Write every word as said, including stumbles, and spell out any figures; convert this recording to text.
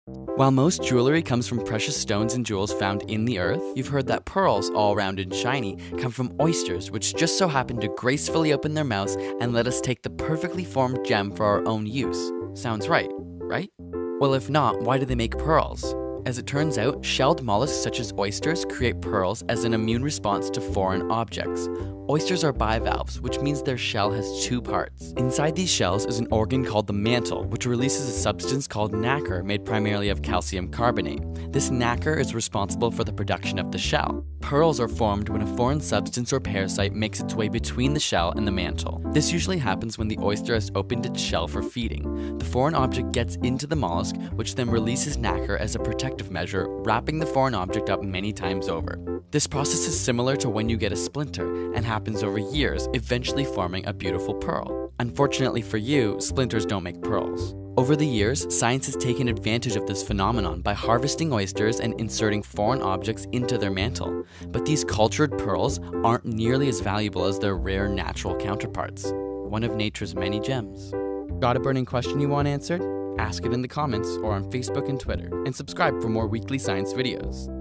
While most jewelry comes from precious stones and jewels found in the earth, you've heard that pearls, all round and shiny, come from oysters, which just so happen to gracefully open their mouths and let us take the perfectly formed gem for our own use. Sounds right, right? Well, if not, why do they make pearls? As it turns out, shelled mollusks such as oysters create pearls as an immune response to foreign objects. Oysters are bivalves, which means their shell has two parts. Inside these shells is an organ called the mantle, which releases a substance called nacre made primarily of calcium carbonate. This nacre is responsible for the production of the shell. Pearls are formed when a foreign substance or parasite makes its way between the shell and the mantle. This usually happens when the oyster has opened its shell for feeding. The foreign object gets into the mollusk, which then releases nacre as a protective measure, wrapping the foreign object up many times over. This process is similar to when you get a splinter and happens over years, eventually forming a beautiful pearl. Unfortunately for you, splinters don't make pearls. Over the years, science has taken advantage of this phenomenon by harvesting oysters and inserting foreign objects into their mantle. But these cultured pearls aren't nearly as valuable as their rare natural counterparts. One of nature's many gems. Got a burning question you want answered? Ask it in the comments or on Facebook and Twitter, and subscribe for more weekly science videos.